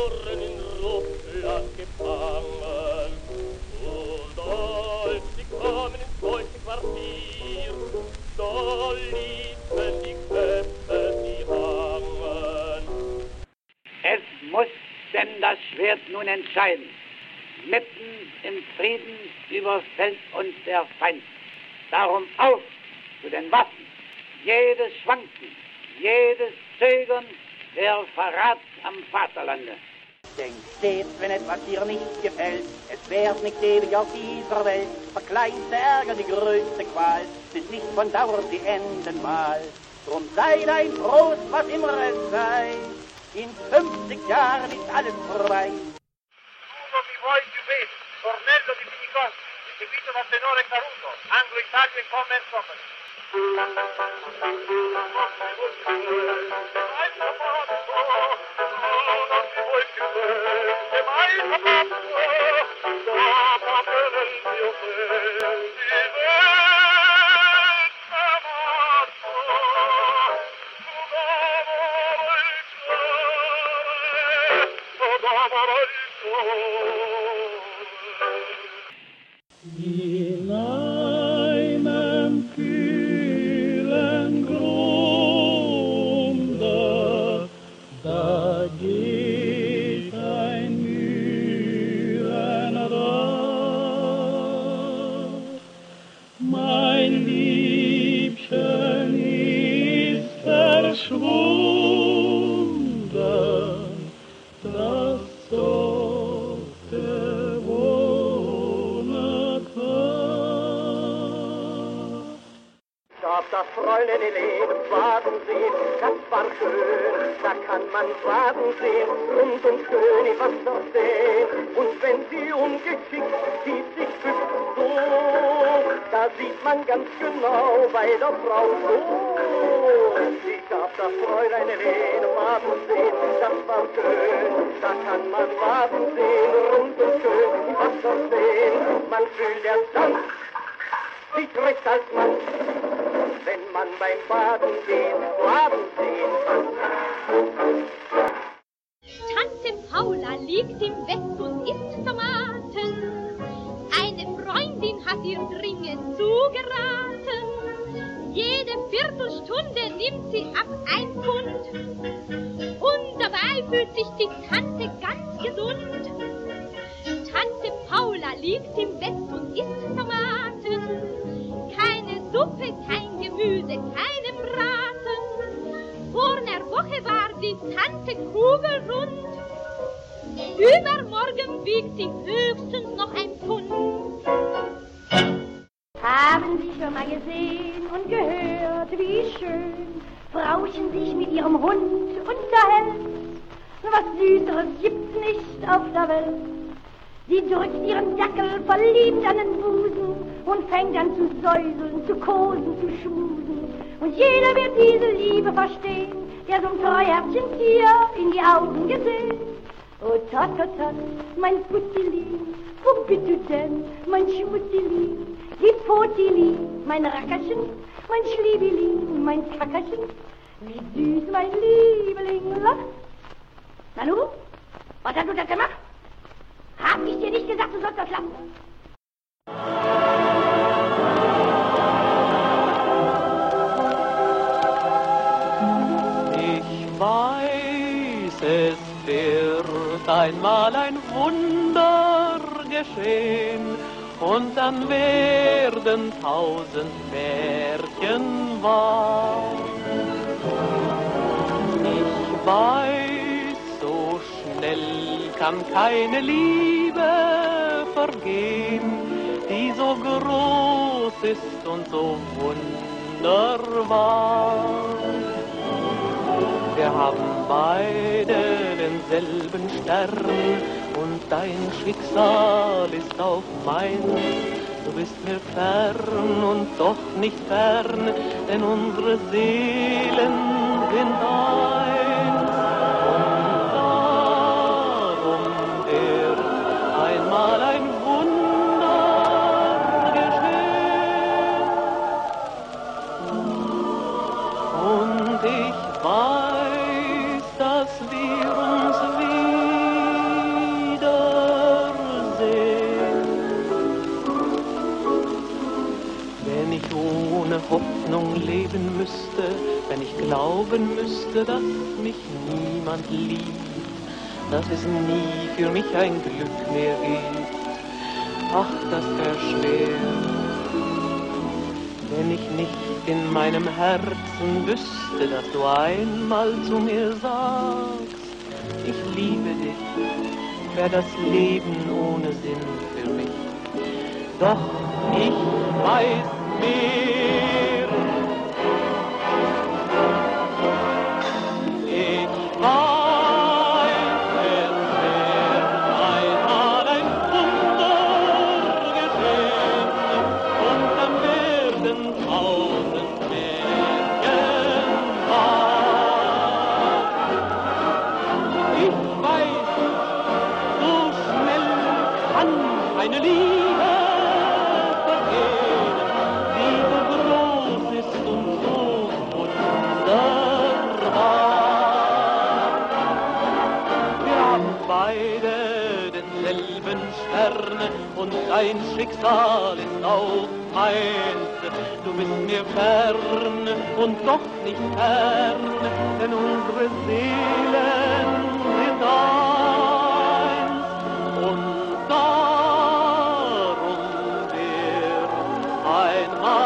verloren in Russland gefangen. Und als sie kamen ins deutsche Quartier, da ließen die Köpfe sie hangen. Es muss denn das Schwert nun entscheiden. Mitten im Frieden überfällt uns der Feind. Darum auf zu den Waffen. Jedes Schwanken, jedes Zögern, der Verrat am Vaterlande. Denkt stets, wenn etwas dir nicht gefällt, es währt nicht ewig auf dieser Welt. Der kleinste Ärger, die größte Qual, sind nicht von Dauer, die enden mal. Drum sei dein Trost, was immer es sei, in 50 Jahren ist alles vorbei. Uno mi vuoi più bene, Ornello di Finicosti, seguito da tenore Caruso, Anglo-Italia e Commerce Company. In einem kühlen Grunde, da geht ein Mühlenrad. Mein Liebchen ist verschwunden, das dort gewohnt war. Ich hab das Fräulein in Lebenswagen sehen, das war schön, da kann man Wagen sehen, rund und schön im Wasser stehen. Und wenn sie ungeschickt zieht sich bückt so, da sieht man ganz genau bei der Frau so. Ich hab das Fräulein in Lebenswagen sehen, das war schön, da kann man Wagen sehen, rund und schön im Wasser stehen. Man fühlt der Sand, sich recht als Mann, wenn man beim Baden geht, Baden sehen kann. Tante Paula liegt im Bett und isst Tomaten. Eine Freundin hat ihr dringend zugeraten. Jede Viertelstunde nimmt sie ab 1 Pfund. Und dabei fühlt sich die Tante ganz gesund. Tante Paula liegt im Bett und isst Tomaten. Keine Suppe, kein Gemüse, keine Braten. Vor einer Woche war die Tante kugelrund. Übermorgen wiegt sie höchstens noch 1 Pfund. Haben Sie schon mal gesehen und gehört, wie schön Frauchen sich mit ihrem Hund unterhält? Was Süßeres gibt's nicht auf der Welt. Sie drückt ihren Dackel verliebt an den Busen und fängt an zu säuseln, zu kosen, zu schmusen. Und jeder wird diese Liebe verstehen, der so ein Treuherzchen-Tier in die Augen gesehen. Oh tot, tot, tot, mein Puttili, wo bist du denn, mein Schmuttili? Die Potili, mein Rackerchen, mein Schliebili, mein Kackerchen. Wie süß mein Liebling lacht. Nanu, was hast du da gemacht? Hab ich dir nicht gesagt, du sollst das lassen? Ich weiß, es wird einmal ein Wunder geschehen, und dann werden 1000 Märchen wahr. Ich weiß, so schnell kann keine Liebe vergehen, die so groß ist und so wunderbar. Wir haben beide denselben Stern und dein Schicksal ist auch meins. Du bist mir fern und doch nicht fern, denn unsere Seelen sind eins. Und darum wird einmal ein Wunder geschehen. Und ich weiß, dass wir uns Hoffnung leben müsste, wenn ich glauben müsste, dass mich niemand liebt, dass es nie für mich ein Glück mehr gibt. Ach, das wär schwer, wenn ich nicht in meinem Herzen wüsste, dass du einmal zu mir sagst, ich liebe dich, wär das Leben ohne Sinn für mich. Doch ich weiß mehr. Ich weiß, es wird einmal ein Wunder geschehen und dann werden 1000 Märchen wahr. Ich weiß, so schnell kann eine Liebe vergehen, die so groß ist und so wunderbar. Wir haben beide denselben Stern und dein Schicksal ist auch meins. Du bist mir fern und doch nicht fern, denn unsere Seelen sind eins. Und darum wird einmal